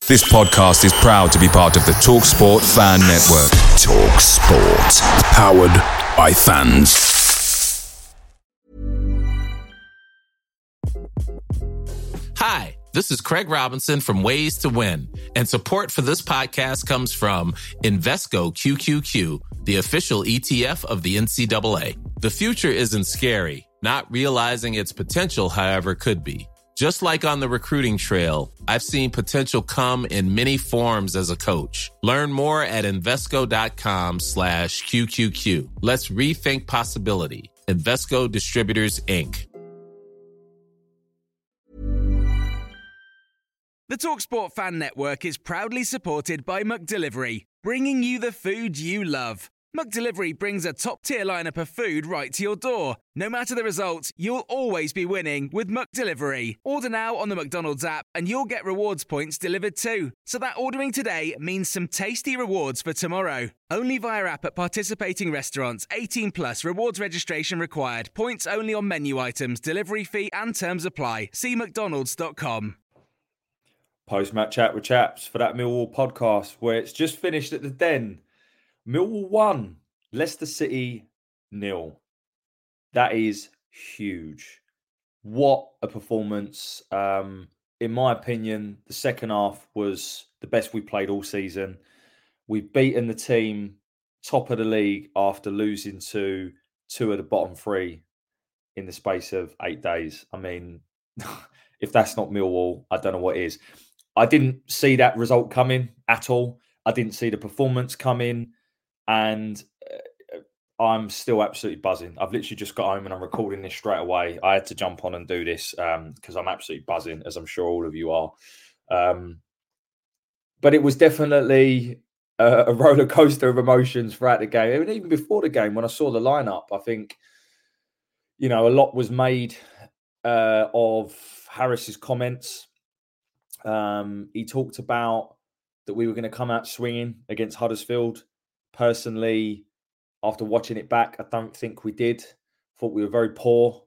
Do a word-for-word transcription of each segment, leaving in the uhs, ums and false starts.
This podcast is proud to be part of the TalkSport Fan Network. TalkSport. Powered by fans. Hi, this is Craig Robinson from Ways to Win, and support for this podcast comes from Invesco Q Q Q, the official E T F of the N C double A. The future isn't scary. Not realizing its potential, however, could be. Just like on the recruiting trail, I've seen potential come in many forms as a coach. Learn more at Invesco.com slash QQQ. Let's rethink possibility. Invesco Distributors, Incorporated. The TalkSport Fan Network is proudly supported by McDelivery, bringing you the food you love. McDelivery brings a top-tier lineup of food right to your door. No matter the result, you'll always be winning with McDelivery. Order now on the McDonald's app and you'll get rewards points delivered too. So that ordering today means some tasty rewards for tomorrow. Only via app at participating restaurants. eighteen plus, rewards registration required. Points only on menu items, delivery fee and terms apply. See mcdonalds dot com. Post-match chat with chaps for that Millwall podcast where it's just finished at the Den. Millwall one, Leicester City nil. That is huge. What a performance. Um, in my opinion, the second half was the best we played all season. We've beaten the team top of the league after losing to two of the bottom three in the space of eight days. I mean, if that's not Millwall, I don't know what is. I didn't see that result coming at all. I didn't see the performance coming. And uh, I'm still absolutely buzzing. I've literally just got home and I'm recording this straight away. I had to jump on and do this because um, I'm absolutely buzzing, as I'm sure all of you are. Um, but it was definitely a, a roller coaster of emotions throughout the game. And even before the game, when I saw the lineup, I think, you know, a lot was made uh, of Harris's comments. Um, he talked about that we were going to come out swinging against Huddersfield. Personally, after watching it back, I don't think we did. Thought we were very poor.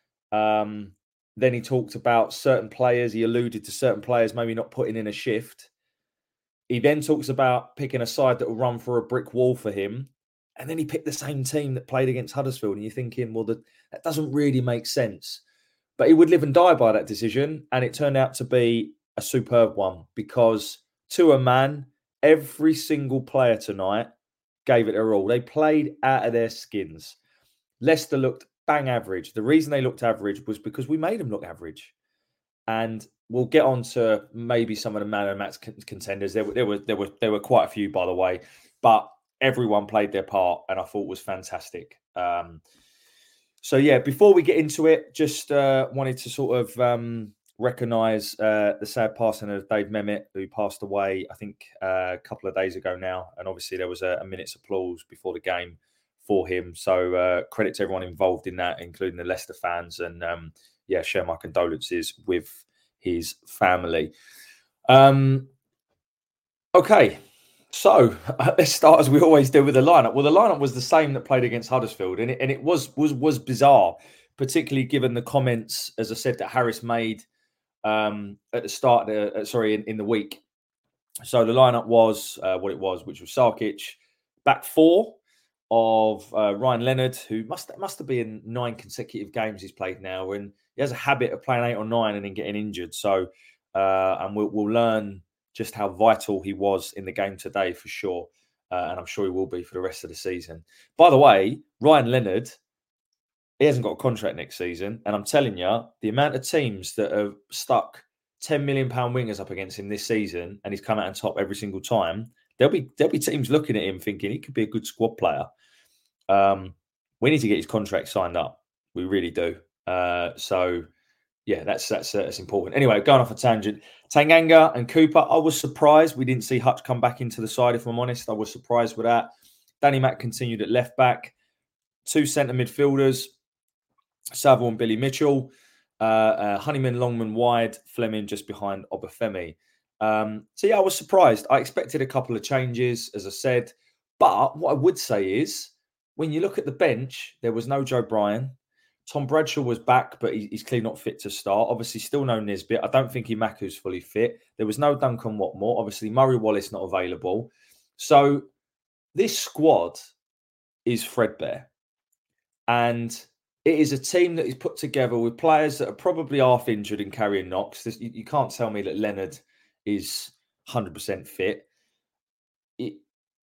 Um, then he talked about certain players. He alluded to certain players maybe not putting in a shift. He then talks about picking a side that will run for a brick wall for him. And then he picked the same team that played against Huddersfield. And you're thinking, well, the, that doesn't really make sense. But he would live and die by that decision. And it turned out to be a superb one because to a man, every single player tonight gave it their all. They played out of their skins. Leicester looked bang average. The reason they looked average was because we made them look average. And we'll get on to maybe some of the man of the match contenders. There were, there were there were there were quite a few, by the way, but everyone played their part, and I thought was fantastic. Um, so yeah, before we get into it, just uh, wanted to sort of um, recognise uh, the sad passing of Dave Mehmet, who passed away, I think, uh, a couple of days ago now. And obviously there was a, a minute's applause before the game for him. So uh, credit to everyone involved in that, including the Leicester fans. And um, yeah, share my condolences with his family. Um, okay, so uh, let's start as we always do with the lineup. Well, the lineup was the same that played against Huddersfield. And it, and it was, was, was bizarre, particularly given the comments, as I said, that Harris made Um, at the start, of the, uh, sorry, in, in the week. So the lineup was uh, what it was, which was Sarkic, back four of uh, Ryan Leonard, who must must have been nine consecutive games he's played now, and he has a habit of playing eight or nine and then getting injured. So, uh, and we'll, we'll learn just how vital he was in the game today for sure, uh, and I'm sure he will be for the rest of the season. By the way, Ryan Leonard, he hasn't got a contract next season. And I'm telling you, the amount of teams that have stuck ten million pounds wingers up against him this season and he's come out on top every single time, there'll be there'll be teams looking at him thinking he could be a good squad player. Um, we need to get his contract signed up. We really do. Uh, so, yeah, that's that's, uh, that's important. Anyway, going off a tangent, Tanganga and Cooper, I was surprised we didn't see Hutch come back into the side, if I'm honest. I was surprised with that. Danny Mack continued at left back. Two centre midfielders, Saville and Billy Mitchell, uh, uh, Honeyman, Longman wide, Fleming just behind Obafemi. Um, so, yeah, I was surprised. I expected a couple of changes, as I said. But what I would say is, when you look at the bench, there was no Joe Bryan. Tom Bradshaw was back, but he, he's clearly not fit to start. Obviously, still no Nisbet. I don't think Imaku's fully fit. There was no Duncan Watmore. Obviously, Murray Wallace not available. So this squad is threadbare. And it is a team that is put together with players that are probably half injured and carrying knocks. This, you, you can't tell me that Leonard is one hundred percent fit. It,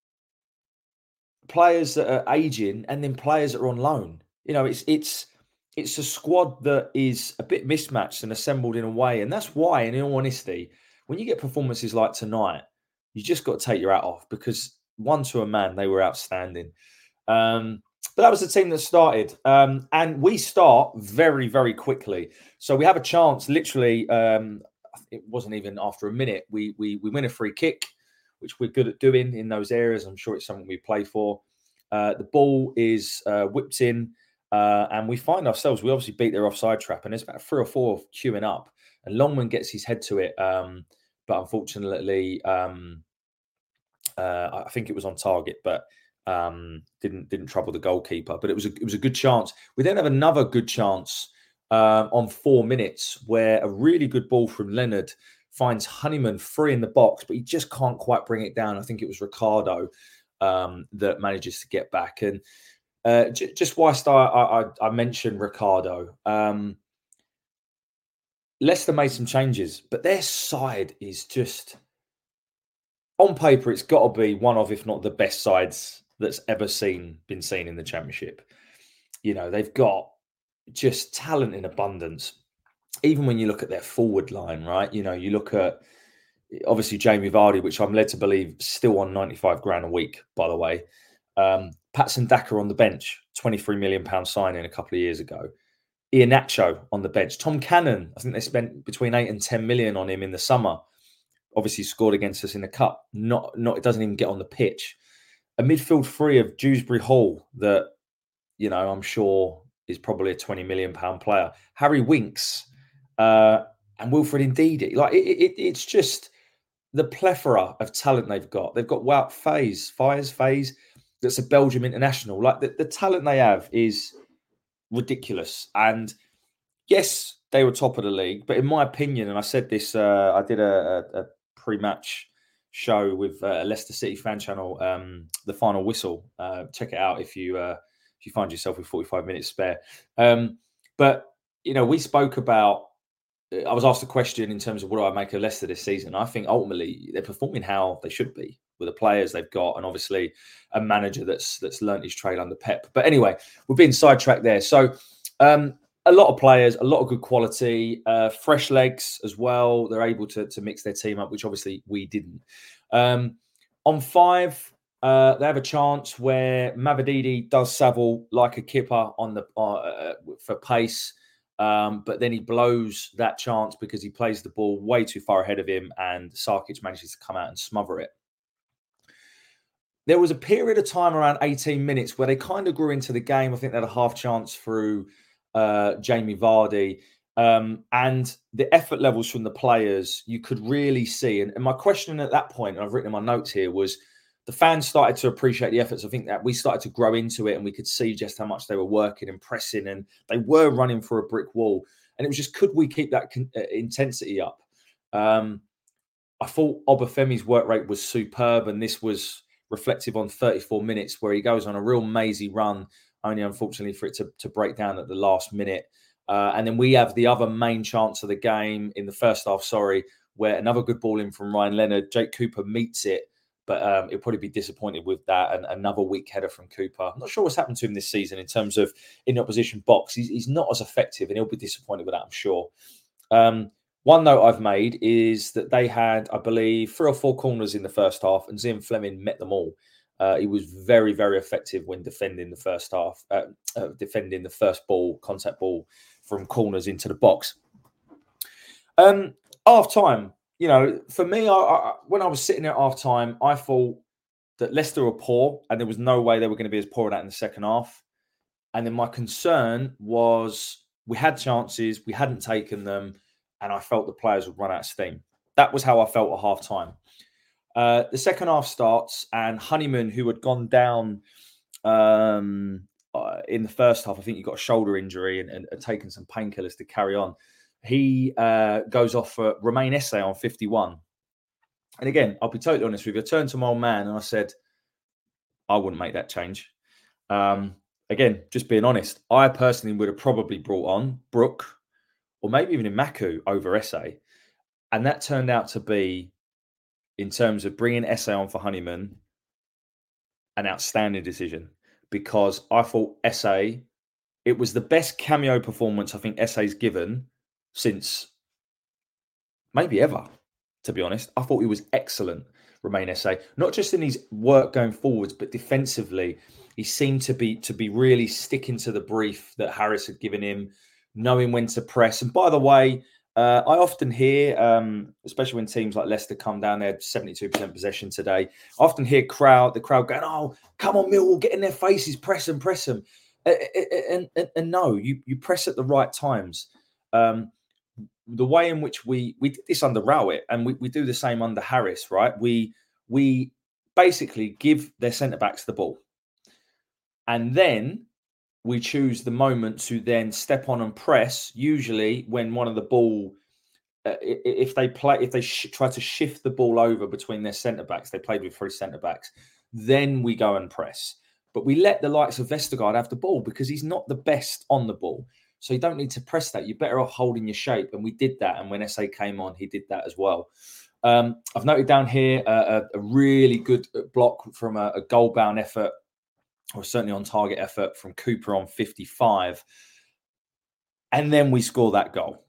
players that are aging and then players that are on loan. You know, it's it's it's a squad that is a bit mismatched and assembled in a way. And that's why, in all honesty, when you get performances like tonight, you just got to take your hat off because one to a man, they were outstanding. Um, but that was the team that started. Um, and we start very, very quickly. So we have a chance, literally, um, it wasn't even after a minute. We, we, we win a free kick, which we're good at doing in those areas. I'm sure it's something we play for. Uh, the ball is uh, whipped in. Uh, and we find ourselves, we obviously beat their offside trap, and there's about three or four queuing up. And Longman gets his head to it, um, but unfortunately, um, uh, I think it was on target, but um, didn't didn't trouble the goalkeeper. But it was a, it was a good chance. We then have another good chance uh, on four minutes where a really good ball from Leonard finds Honeyman free in the box, but he just can't quite bring it down. I think it was Ricardo um, that manages to get back. And Uh, j- just whilst I, I, I mentioned Ricardo, um, Leicester made some changes, but their side is just, on paper, it's got to be one of, if not the best sides that's ever seen been seen in the Championship. You know, they've got just talent in abundance. Even when you look at their forward line, right? You know, you look at, obviously, Jamie Vardy, which I'm led to believe still on ninety-five grand a week, by the way. Um, Patson Daka on the bench, twenty-three million pounds signing a couple of years ago. Iheanacho on the bench. Tom Cannon, I think they spent between eight and ten million on him in the summer. Obviously scored against us in the cup. Not, not, it doesn't even get on the pitch. A midfield three of Dewsbury Hall that, you know, I'm sure is probably a twenty million pounds player. Harry Winks uh, and Wilfred Ndidi. Like, it, it, it's just the plethora of talent they've got. They've got Wout Faes, Faes, Faes. That's a Belgium international. Like the, the talent they have is ridiculous. And yes, they were top of the league. But in my opinion, and I said this, uh, I did a, a, a pre-match show with uh, Leicester City fan channel, um, The Final Whistle. Uh, check it out if you uh, if you find yourself with forty-five minutes spare. Um, but, you know, we spoke about, I was asked a question in terms of what do I make of Leicester this season. I think ultimately they're performing how they should be with the players they've got, and obviously a manager that's that's learnt his trade under Pep. But anyway, we're being sidetracked there. So um, a lot of players, a lot of good quality, uh, fresh legs as well. They're able to, to mix their team up, which obviously we didn't. Um, on five, uh, they have a chance where Mavididi does Saville like a kipper on the uh, for pace. Um, but then he blows that chance because he plays the ball way too far ahead of him, and Sarkic manages to come out and smother it. There was a period of time around eighteen minutes where they kind of grew into the game. I think they had a half chance through uh, Jamie Vardy. Um, and the effort levels from the players, you could really see. And, and my question at that point, and I've written in my notes here, was the fans started to appreciate the efforts. I think that we started to grow into it, and we could see just how much they were working and pressing, and they were running for a brick wall. And it was just, could we keep that con- uh, intensity up? Um, I thought Obafemi's work rate was superb, and this was reflective on thirty-four minutes where he goes on a real mazy run, only unfortunately for it to, to break down at the last minute. Uh, and then we have the other main chance of the game in the first half, sorry, where another good ball in from Ryan Leonard. Jake Cooper meets it, but um, he'll probably be disappointed with that. And another weak header from Cooper. I'm not sure what's happened to him this season in terms of in the opposition box. He's, he's not as effective, and he'll be disappointed with that, I'm sure. Um, One note I've made is that they had, I believe, three or four corners in the first half, and Zian Fleming met them all. Uh, he was very, very effective when defending the first half, uh, uh, defending the first ball, contact ball from corners into the box. Um, half time, you know, for me, I, I, when I was sitting at half time, I thought that Leicester were poor, and there was no way they were going to be as poor as that in the second half. And then my concern was we had chances, we hadn't taken them, and I felt the players would run out of steam. That was how I felt at half time. Uh, the second half starts, and Honeyman, who had gone down um, uh, in the first half, I think he got a shoulder injury and, and, and taken some painkillers to carry on. He uh, goes off for Romain Esse on fifty-one. And again, I'll be totally honest with you. I turned to my old man and I said, I wouldn't make that change. Um, again, just being honest, I personally would have probably brought on Brook or maybe even Imaku over Esse. And that turned out to be, in terms of bringing Esse on for Honeyman, an outstanding decision, because I thought Esse, it was the best cameo performance I think Esse's given since maybe ever, to be honest. I thought he was excellent, Romain Esse, not just in his work going forwards, but defensively. He seemed to be to be really sticking to the brief that Harris had given him, knowing when to press. And by the way, uh, I often hear, um, especially when teams like Leicester come down there, seventy-two percent possession today, I often hear crowd the crowd going, oh, come on, Millwall, get in their faces, press them, press them. And, and, and, and no, you, you press at the right times. Um, the way in which we we did this under Rowett, and we, we do the same under Harris, right? We we basically give their centre-backs the ball. And then we choose the moment to then step on and press, usually when one of the ball, uh, if they play, if they sh- try to shift the ball over between their centre-backs, they played with three centre-backs, then we go and press. But we let the likes of Vestergaard have the ball because he's not the best on the ball. So you don't need to press that. You're better off holding your shape. And we did that. And when Esse came on, he did that as well. Um, I've noted down here uh, a, a really good block from a, a goal-bound effort, or certainly on target effort from Cooper on fifty-five. And then we score that goal.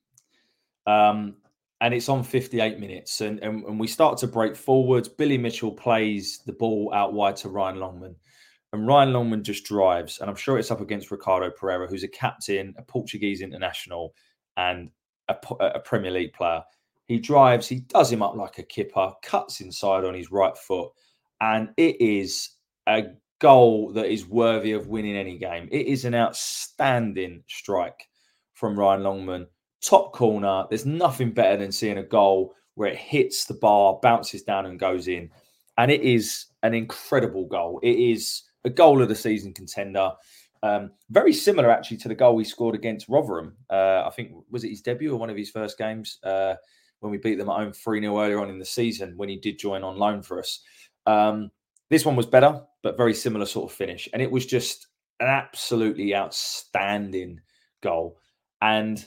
Um, and it's on fifty-eight minutes. And, and, and we start to break forwards. Billy Mitchell plays the ball out wide to Ryan Longman. And Ryan Longman just drives. And I'm sure it's up against Ricardo Pereira, who's a captain, a Portuguese international, and a, a Premier League player. He drives, he does him up like a kipper, cuts inside on his right foot. And it is a goal that is worthy of winning any game. It is an outstanding strike from Ryan Longman. Top corner. There's nothing better than seeing a goal where it hits the bar, bounces down and goes in. And it is an incredible goal. It is a goal of the season contender. Um, very similar, actually, to the goal he scored against Rotherham. Uh, I think, was it his debut or one of his first games uh, when we beat them at home three nil earlier on in the season when he did join on loan for us. Um, this one was better, but very similar sort of finish. And it was just an absolutely outstanding goal. And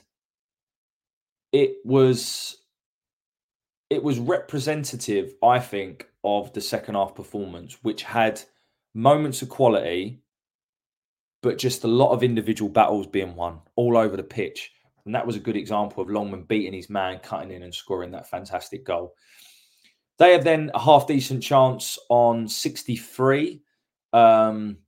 it was, it was representative, I think, of the second half performance, which had moments of quality, but just a lot of individual battles being won all over the pitch. And that was a good example of Longman beating his man, cutting in and scoring that fantastic goal. They have then a half-decent chance on sixty-three. Um,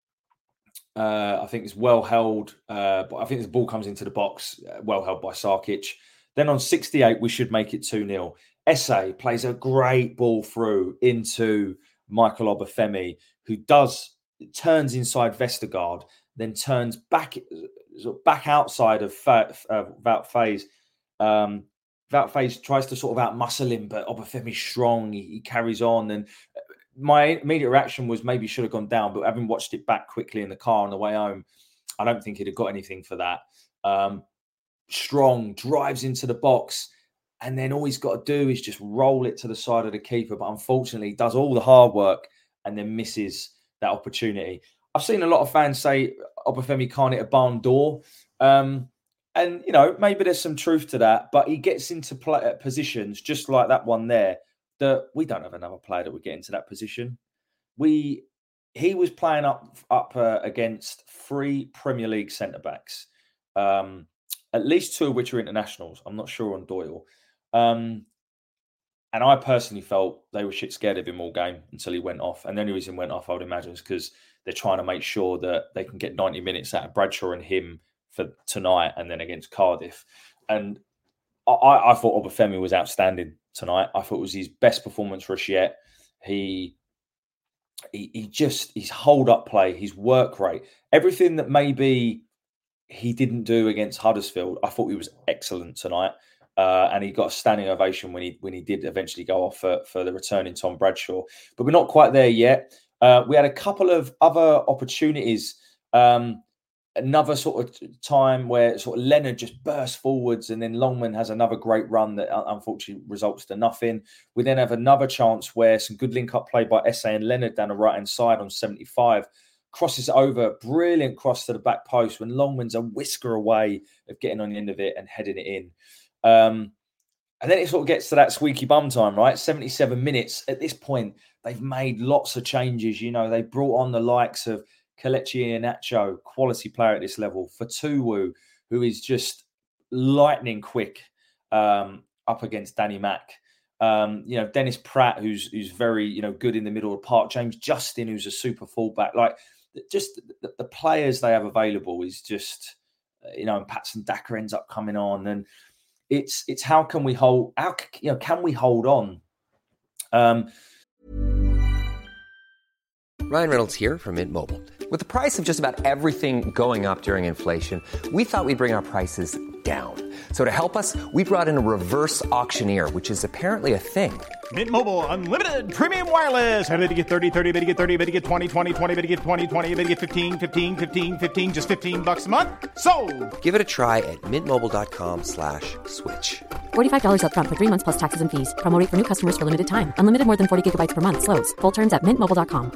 uh, I think it's well held, uh, but I think the ball comes into the box, uh, well held by Sarkic. Then on sixty-eight, we should make it two nil. Esse plays a great ball through into Michael Obafemi, who does turns inside Vestergaard, then turns back back outside of uh, Wout Faes. Um, Wout Faes tries to sort of out-muscle him, but Obafemi's strong. He, he carries on. And my immediate reaction was maybe should have gone down, but having watched it back quickly in the car on the way home, I don't think he'd have got anything for that. Um, strong, drives into the box, and then all he's got to do is just roll it to the side of the keeper. But unfortunately, he does all the hard work and then misses that opportunity. I've seen a lot of fans say Obafemi can't hit a barn door. Um, and, you know, maybe there's some truth to that, but he gets into play, positions just like that one there that we don't have another player that would get into that position. We, he was playing up, up uh, against three Premier League centre-backs, um, at least two of which are internationals. I'm not sure on Doyle. Um, and I personally felt they were shit scared of him all game until he went off. And the only reason he went off, I would imagine, is because they're trying to make sure that they can get ninety minutes out of Bradshaw and him for tonight and then against Cardiff. And I, I thought Obafemi was outstanding tonight. I thought it was his best performance for us yet. He, he, he just, his hold-up play, his work rate, everything that maybe he didn't do against Huddersfield, I thought he was excellent tonight. Uh, and he got a standing ovation when he when he did eventually go off for, for the returning Tom Bradshaw. But we're not quite there yet. Uh, we had a couple of other opportunities Um, another sort of time where sort of Leonard just bursts forwards, and then Longman has another great run that unfortunately results to nothing. We then have another chance where some good link-up play by Esse and Leonard down the right-hand side on seventy-five. Crosses over, brilliant cross to the back post when Longman's a whisker away of getting on the end of it and heading it in. Um, and then it sort of gets to that squeaky bum time, right? seventy-seven minutes. At this point, they've made lots of changes. You know, they brought on the likes of Kelechi Iheanacho, quality player at this level. Fatawu, who is just lightning quick um, up against Danny Mack. Um, you know, Dennis Pratt, who's who's very, you know, good in the middle of the park. James Justin, who's a super fullback. Like, just the, the players they have available is just, you know, and Patson Daka ends up coming on, and it's it's how can we hold, how you know, can we hold on? Um, Ryan Reynolds here from Mint Mobile. With the price of just about everything going up during inflation, we thought we'd bring our prices down. So to help us, we brought in a reverse auctioneer, which is apparently a thing. Mint Mobile Unlimited Premium Wireless. How to get thirty, thirty, how to get thirty, how to get twenty, twenty, twenty, how to get twenty, twenty, how to get fifteen, fifteen, fifteen, fifteen, just fifteen bucks a month? Sold! Give it a try at mintmobile.com slash switch. forty-five dollars up front for three months plus taxes and fees. Promo rate for new customers for limited time. Unlimited more than forty gigabytes per month. Slows full terms at mint mobile dot com.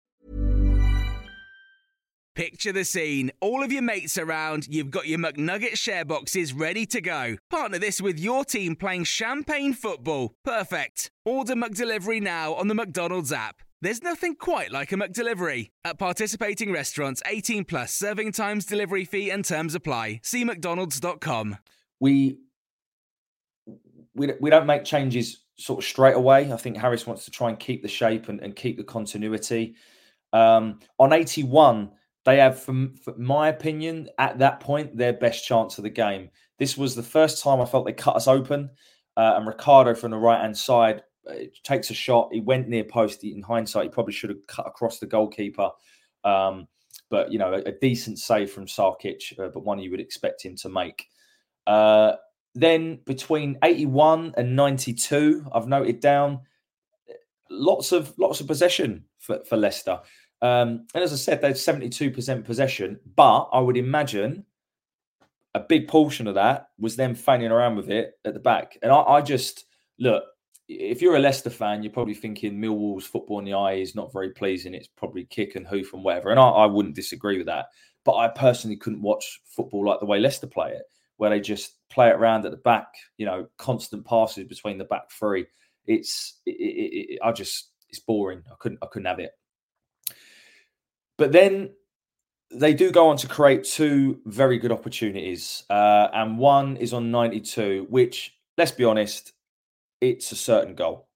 Picture the scene. All of your mates around, you've got your McNugget share boxes ready to go. Partner this with your team playing champagne football. Perfect. Order McDelivery now on the McDonald's app. There's nothing quite like a McDelivery. At participating restaurants, eighteen plus, serving times, delivery fee and terms apply. See mcdonalds dot com. We, we, we don't make changes sort of straight away. I think Harris wants to try and keep the shape and, and keep the continuity. Um, on eighty-one... They have, from, from my opinion, at that point, their best chance of the game. This was the first time I felt they cut us open. Uh, and Ricardo from the right-hand side uh, takes a shot. He went near post. In hindsight, he probably should have cut across the goalkeeper. Um, but, you know, a, a decent save from Sarkic, uh, but one you would expect him to make. Uh, then between eighty-one and ninety-two, I've noted down lots of lots of possession for, for Leicester. Um, and as I said, they've seventy-two percent possession, but I would imagine a big portion of that was them fanning around with it at the back. And I, I just, look, if you're a Leicester fan, you're probably thinking Millwall's football in the eye is not very pleasing. It's probably kick and hoof and whatever. And I, I wouldn't disagree with that. But I personally couldn't watch football like the way Leicester play it, where they just play it around at the back, you know, constant passes between the back three. It's, it, it, it, I just, it's boring. I couldn't, I couldn't have it. But then they do go on to create two very good opportunities. Uh, and one is on ninety-two, which, let's be honest, it's a certain goal.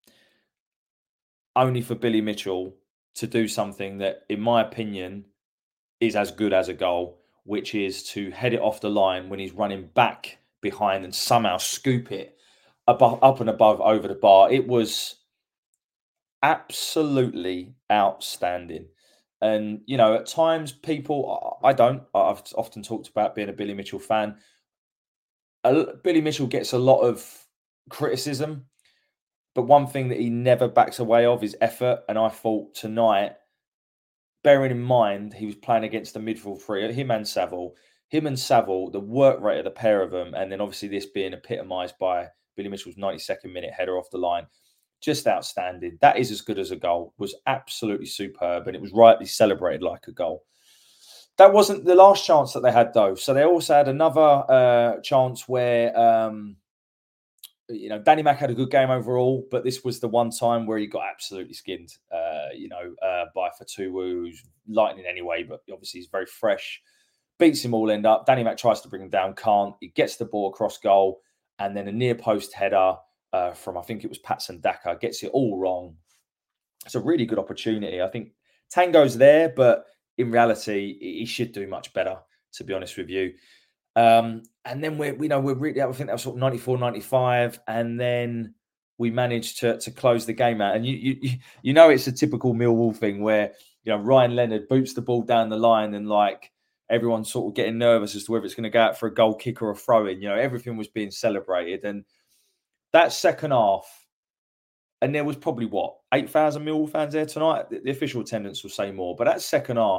Only for Billy Mitchell to do something that, in my opinion, is as good as a goal, which is to head it off the line when he's running back behind and somehow scoop it above, up and above over the bar. It was absolutely outstanding. And, you know, at times people, I don't, I've often talked about being a Billy Mitchell fan. Billy Mitchell gets a lot of criticism, but one thing that he never backs away of is effort. And I thought tonight, bearing in mind, he was playing against the midfield three, him and Saville, him and Saville, the work rate of the pair of them, and then obviously this being epitomised by Billy Mitchell's ninety-second minute header off the line. Just outstanding. That is as good as a goal. Was absolutely superb, and it was rightly celebrated like a goal. That wasn't the last chance that they had, though. So they also had another uh, chance where, um, you know, Danny Mack had a good game overall, but this was the one time where he got absolutely skinned, uh, you know, uh, by Fatawu, who's lightning anyway, but obviously he's very fresh. Beats him all end up. Danny Mack tries to bring him down, can't. He gets the ball across goal, and then a near post header. Uh, from, I think it was Patson Daka, gets it all wrong. It's a really good opportunity. I think Tango's there, but in reality, he should do much better, to be honest with you. Um, and then we're, we know, we're really, I think that was sort of ninety-four, ninety-five. And then we managed to to close the game out. And you, you, you know, it's a typical Millwall thing where, you know, Ryan Leonard boots the ball down the line and like everyone's sort of getting nervous as to whether it's going to go out for a goal kick or a throw in. You know, everything was being celebrated. And that second half, and there was probably, what, eight thousand Millwall fans there tonight? The, the official attendance will say more. But that second half,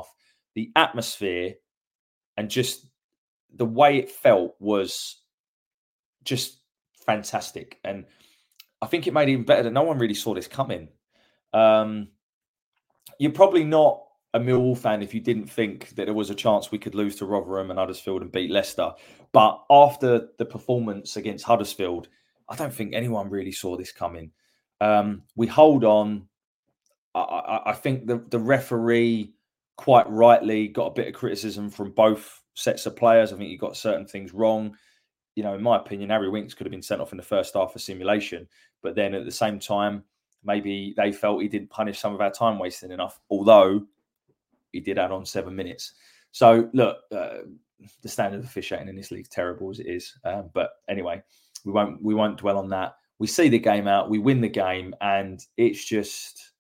the atmosphere and just the way it felt was just fantastic. And I think it made it even better that no one really saw this coming. Um, you're probably not a Millwall fan if you didn't think that there was a chance we could lose to Rotherham and Huddersfield and beat Leicester. But after the performance against Huddersfield, I don't think anyone really saw this coming. Um, we hold on. I, I, I think the, the referee quite rightly got a bit of criticism from both sets of players. I think he got certain things wrong. You know, in my opinion, Harry Winks could have been sent off in the first half for simulation. But then at the same time, maybe they felt he didn't punish some of our time wasting enough, although he did add on seven minutes. So, look, uh, the standard of officiating in this league is terrible as it is. Um, but anyway, we won't we won't dwell on that. We see the game out, we win the game, and it's just,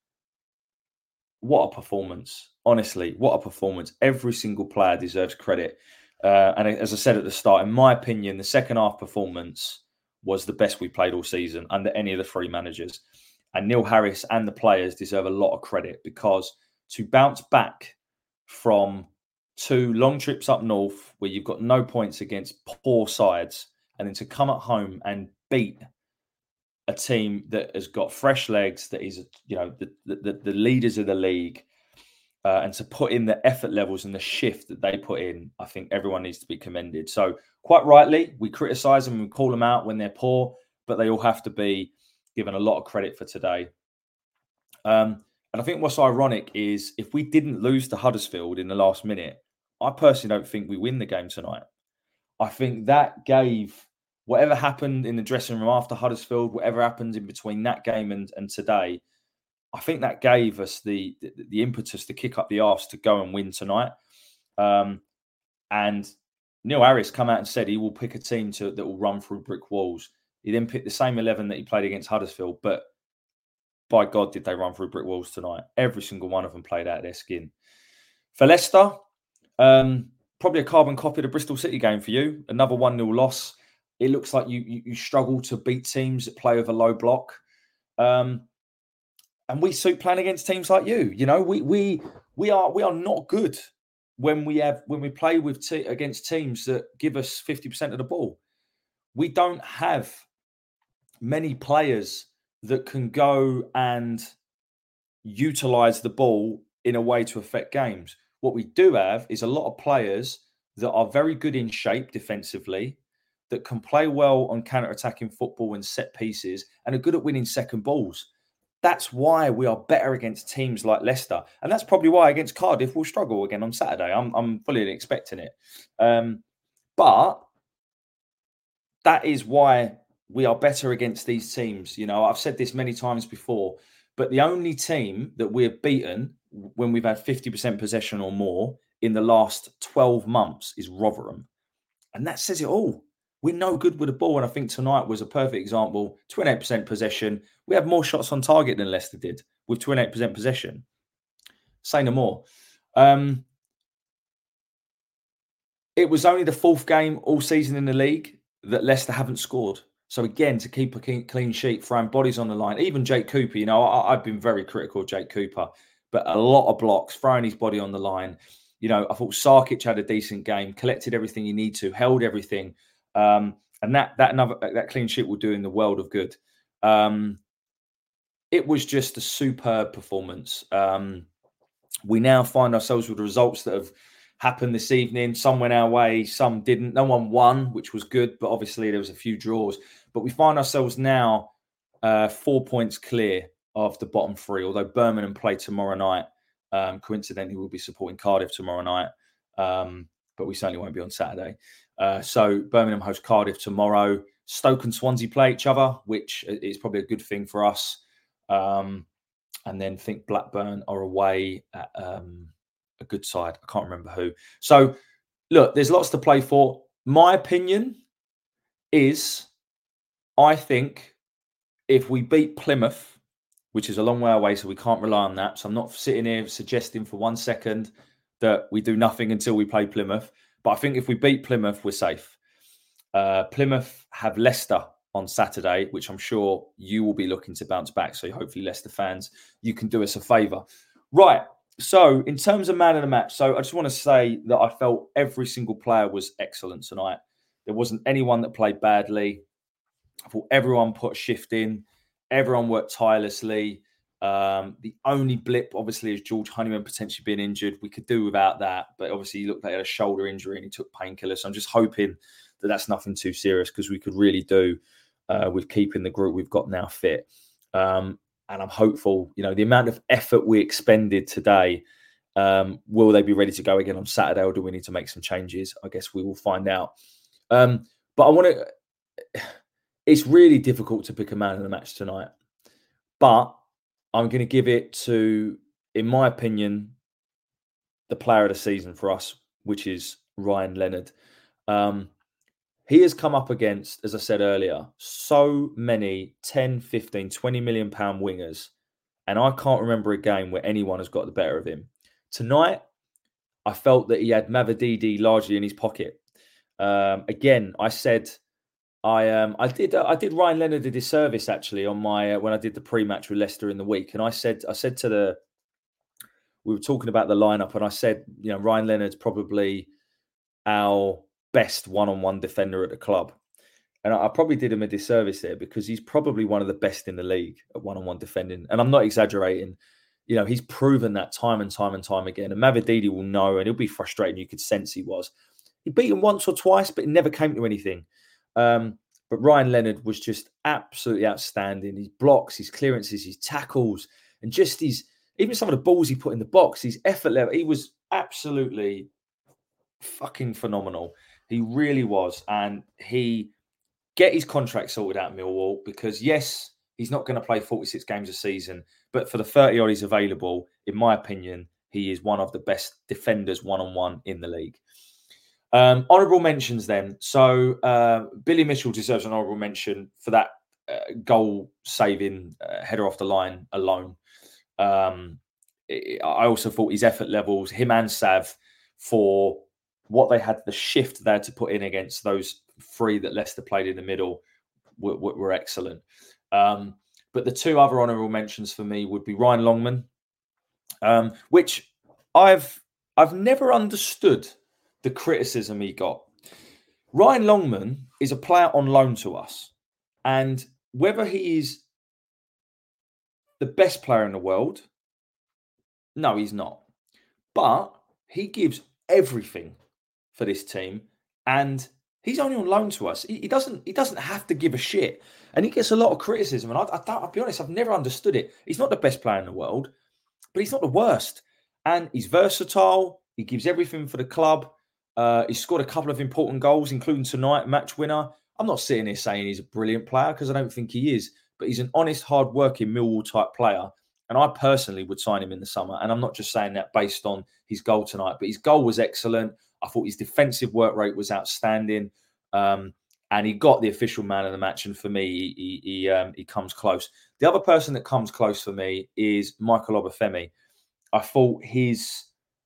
what a performance. Honestly, what a performance. Every single player deserves credit. Uh, and as I said at the start, in my opinion, the second half performance was the best we played all season under any of the three managers. And Neil Harris and the players deserve a lot of credit, because to bounce back from two long trips up north where you've got no points against poor sides, and then to come at home and beat a team that has got fresh legs, that is, you know, the the, the leaders of the league, uh, and to put in the effort levels and the shift that they put in, I think everyone needs to be commended. So quite rightly, we criticise them and we call them out when they're poor, but they all have to be given a lot of credit for today. Um, and I think what's ironic is if we didn't lose to Huddersfield in the last minute, I personally don't think we win the game tonight. I think that gave whatever happened in the dressing room after Huddersfield, whatever happened in between that game and, and today, I think that gave us the, the, the impetus to kick up the arse to go and win tonight. Um, and Neil Harris come out and said he will pick a team to, that will run through brick walls. He then picked the same eleven that he played against Huddersfield, but by God, did they run through brick walls tonight. Every single one of them played out of their skin. For Leicester, um, probably a carbon copy of the Bristol City game for you. Another one nil loss. It looks like you, you, you struggle to beat teams that play with a low block. Um, and we suit playing against teams like you. You know, we we we are we are not good when we have when we play with te- against teams that give us fifty percent of the ball. We don't have many players that can go and utilize the ball in a way to affect games. What we do have is a lot of players that are very good in shape defensively, that can play well on counter-attacking football and set pieces, and are good at winning second balls. That's why we are better against teams like Leicester. And that's probably why against Cardiff we'll struggle again on Saturday. I'm, I'm fully expecting it. Um, but that is why we are better against these teams. You know, I've said this many times before, but the only team that we're beaten when we've had fifty percent possession or more in the last twelve months is Rotherham. And that says it all. We're no good with the ball. And I think tonight was a perfect example. twenty-eight percent possession. We had more shots on target than Leicester did with twenty-eight percent possession. Say no more. Um, it was only the fourth game all season in the league that Leicester haven't scored. So again, to keep a clean sheet, throwing bodies on the line, even Jake Cooper, you know, I, I've been very critical of Jake Cooper, but a lot of blocks, throwing his body on the line. You know, I thought Sarkic had a decent game, collected everything he needed to, held everything. Um, and that that another that clean sheet will do in the world of good. Um, it was just a superb performance. Um, we now find ourselves with the results that have happened this evening. Some went our way, some didn't. No one won, which was good, but obviously there was a few draws. But we find ourselves now uh, four points clear of the bottom three, although Birmingham play tomorrow night. Um, coincidentally, we'll be supporting Cardiff tomorrow night, um, but we certainly won't be on Saturday. Uh, so Birmingham host Cardiff tomorrow. Stoke and Swansea play each other, which is probably a good thing for us. Um, and then think Blackburn are away at um, a good side. I can't remember who. So, look, there's lots to play for. My opinion is, I think if we beat Plymouth, which is a long way away, so we can't rely on that. So I'm not sitting here suggesting for one second that we do nothing until we play Plymouth. But I think if we beat Plymouth, we're safe. Uh, Plymouth have Leicester on Saturday, which I'm sure you will be looking to bounce back. So hopefully, Leicester fans, you can do us a favour. Right, So, in terms of man of the match, so I just want to say that I felt every single player was excellent tonight. There wasn't anyone that played badly. I thought everyone put a shift in. Everyone worked tirelessly. Um, the only blip, obviously, is George Honeyman potentially being injured. We could do without that, but obviously he looked like he had a shoulder injury and he took painkillers. So I'm just hoping that that's nothing too serious, because we could really do uh, with keeping the group we've got now fit. Um, and I'm hopeful, you know, the amount of effort we expended today, um, will they be ready to go again on Saturday, or do we need to make some changes? I guess we will find out. Um, but I want to, it's really difficult to pick a man of the match tonight, but I'm going to give it to, in my opinion, the player of the season for us, which is Ryan Leonard. Um, he has come up against, as I said earlier, so many ten, fifteen, twenty million pound wingers. And I can't remember a game where anyone has got the better of him. Tonight, I felt that he had Mavididi largely in his pocket. Um, again, I said, I um I did uh, I did Ryan Leonard a disservice actually on my uh, when I did the pre-match with Leicester in the week, and I said I said to the we were talking about the lineup, and I said, you know, Ryan Leonard's probably our best one-on-one defender at the club, and I, I probably did him a disservice there, because he's probably one of the best in the league at one-on-one defending, and I'm not exaggerating. You know, he's proven that time and time and time again, and Mavididi will know, and he'll be frustrated. You could sense he was. He beat him once or twice, but it never came to anything. Um, but Ryan Leonard was just absolutely outstanding. His blocks, his clearances, his tackles, and just his, even some of the balls he put in the box, his effort level, he was absolutely fucking phenomenal. He really was. And he get his contract sorted out at Millwall, because yes, he's not going to play forty-six games a season, but for the thirty odd he's available, in my opinion, he is one of the best defenders one-on-one in the league. Um, honourable mentions then. So uh, Billy Mitchell deserves an honourable mention for that uh, goal-saving uh, header off the line alone. Um, it, I also thought his effort levels, him and Sav, for what they had, the shift they had to put in against those three that Leicester played in the middle, were, were, were excellent. Um, but the two other honourable mentions for me would be Ryan Longman, um, which I've I've never understood the criticism he got. Ryan Longman is a player on loan to us. And whether he is the best player in the world, no, he's not. But he gives everything for this team. And he's only on loan to us. He, he doesn't he doesn't have to give a shit. And he gets a lot of criticism. And I, I don't, I'll be honest, I've never understood it. He's not the best player in the world, but he's not the worst. And he's versatile. He gives everything for the club. Uh, he's scored a couple of important goals, including tonight, match winner. I'm not sitting here saying he's a brilliant player, because I don't think he is, but he's an honest, hard-working Millwall-type player, and I personally would sign him in the summer. And I'm not just saying that based on his goal tonight, but his goal was excellent. I thought his defensive work rate was outstanding, um, and he got the official man of the match, and for me, he, he, um, he comes close. The other person that comes close for me is Michael Obafemi. I thought his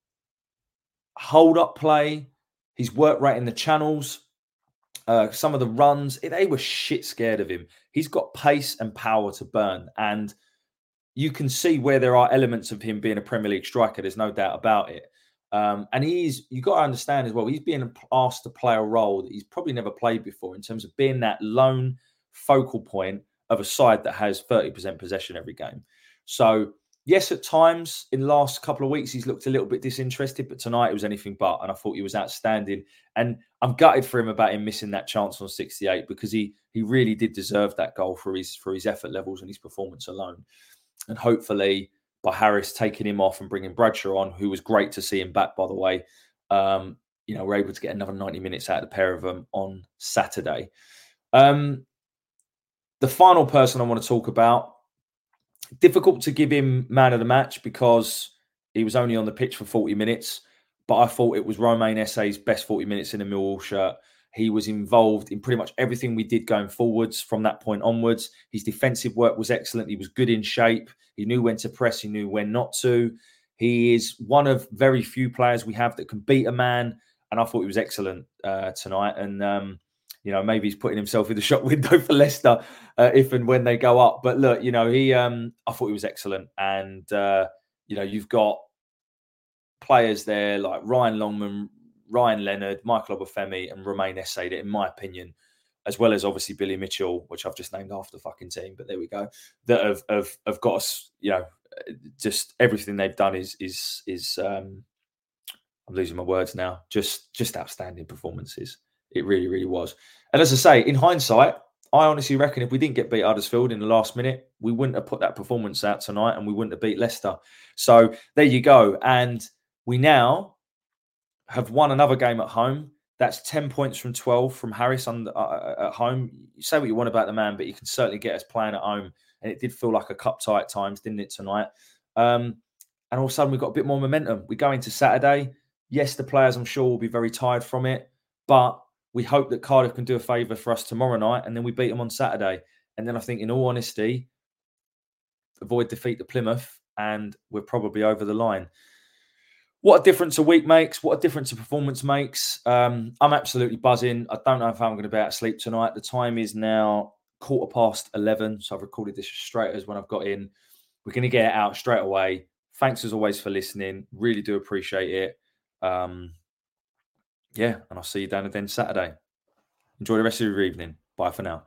hold-up play, his work rate in the channels, uh, some of the runs, they were shit scared of him. He's got pace and power to burn. And you can see where there are elements of him being a Premier League striker. There's no doubt about it. Um, and he's, you've got to understand as well, he's being asked to play a role that he's probably never played before, in terms of being that lone focal point of a side that has thirty percent possession every game. So, yes, at times in the last couple of weeks, he's looked a little bit disinterested, but tonight it was anything but, and I thought he was outstanding. And I'm gutted for him about him missing that chance on sixty-eight, because he he really did deserve that goal for his for his effort levels and his performance alone. And hopefully, by Harris taking him off and bringing Bradshaw on, who was great to see him back, by the way, um, you know, we're able to get another ninety minutes out of the pair of them on Saturday. Um, the final person I want to talk about, difficult to give him man of the match because he was only on the pitch for forty minutes, but I thought it was Romain Esse's best forty minutes in a Millwall shirt. He was involved in pretty much everything we did going forwards from that point onwards. His defensive work was excellent. He was good in shape. He knew when to press. He knew when not to. He is one of very few players we have that can beat a man, and I thought he was excellent uh, tonight. And, um, you know, maybe he's putting himself in the shop window for Leicester uh, if and when they go up. But look, you know, he, um, I thought he was excellent. And, uh, you know, you've got players there like Ryan Longman, Ryan Leonard, Michael Obafemi, and Romain Esse that, in my opinion, as well as obviously Billy Mitchell, which I've just named after the fucking team, but there we go, that have have, have got us, you know, just everything they've done is is is um I'm losing my words now. Just just outstanding performances. It really, really was. And as I say, in hindsight, I honestly reckon if we didn't get beat Huddersfield in the last minute, we wouldn't have put that performance out tonight and we wouldn't have beat Leicester. So there you go. And we now have won another game at home. That's ten points from twelve from Harris on the, uh, at home. You say what you want about the man, but you can certainly get us playing at home. And it did feel like a cup tie at times, didn't it, tonight? Um, and all of a sudden, we've got a bit more momentum. We go into Saturday. Yes, the players, I'm sure, will be very tired from it. But we hope that Cardiff can do a favour for us tomorrow night. And then we beat them on Saturday. And then I think, in all honesty, avoid defeat to Plymouth. And we're probably over the line. What a difference a week makes. What a difference a performance makes. Um, I'm absolutely buzzing. I don't know if I'm going to be out of sleep tonight. The time is now quarter past eleven. So I've recorded this straight as when I've got in. We're going to get it out straight away. Thanks as always for listening. Really do appreciate it. Um, yeah, and I'll see you down at Den Saturday. Enjoy the rest of your evening. Bye for now.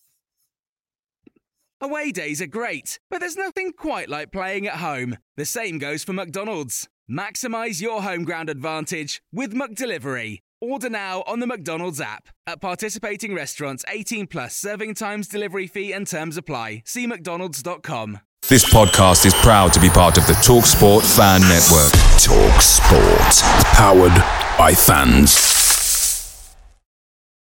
Away days are great, but there's nothing quite like playing at home. The same goes for McDonald's. Maximise your home ground advantage with McDelivery. Order now on the McDonald's app. At participating restaurants, eighteen plus serving times, delivery fee and terms apply. See mcdonalds dot com. This podcast is proud to be part of the TalkSport Fan Network. TalkSport. Powered by fans.